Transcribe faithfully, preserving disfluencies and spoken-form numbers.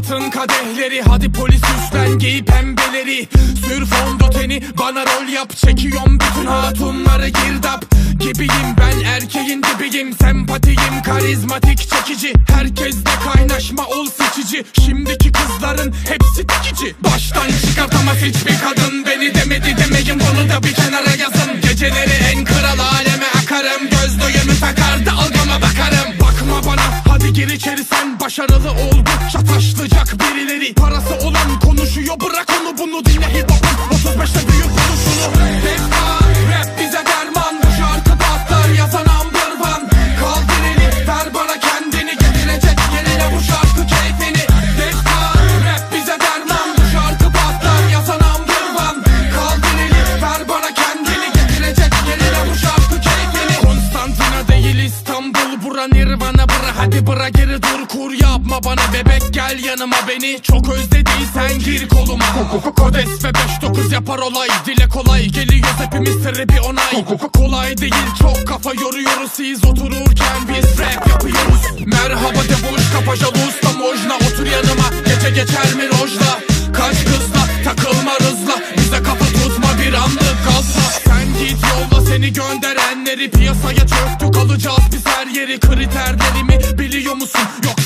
Kapatın kadehleri, hadi polis üstten giy pembeleri. Sür fondöteni, bana rol yap. Çekiyorum bütün hatunları girdap gibiyim, ben erkeğin dibiyim. Sempatiyim, karizmatik, çekici. Herkesle kaynaşma, ol seçici. Şimdiki kızların hepsi dikici. Baştan çıkartamaz hiçbir kadın beni demedi demeyin, bunu da bir kenara yazın. Geceleri en kral aleme akarım, gözlüğümü takar dalgama bakarım. Bakma bana, hadi gir içeri sen. Başarılı oldukça taşlayacak birileri. Parası olan konuşuyor, bırak onu bunu dinle. Hip hop'un otuz beşte büyük buluşunu. Defta, rap bize derman. Bu şarkı patlar, yazan number one. Kaldır eli, ver bana kendini. Getirecek yerine bu şarkı keyfini. Defta, rap bize derman. Bu şarkı patlar, yazan number one. Kaldır eli, ver bana kendini. Getirecek yerine bu şarkı keyfini. Konstantina değil İstanbul, bura Nirvana, bura hadi bıra geri dur, kur yapma bana bebek, gel yanıma, beni çok özlediysen gir koluma. Kodes ve beş dokuz yapar olay, dile kolay geliyoruz hepimiz, sırrı bir onay. Kolay değil, çok kafa yoruyoruz, siz otururken biz rap yapıyoruz. Merhaba devuş, kafa jalus da mojna, otur yanıma, gece geçer mi rojla. Kaç kızla, takılma rızla, bize kafa tutma bir anlık gazla. Sen git yolla seni gönderenleri, piyasaya çöktük alacağız biz her yeri. Kriterlerimi biliyor musun? Yok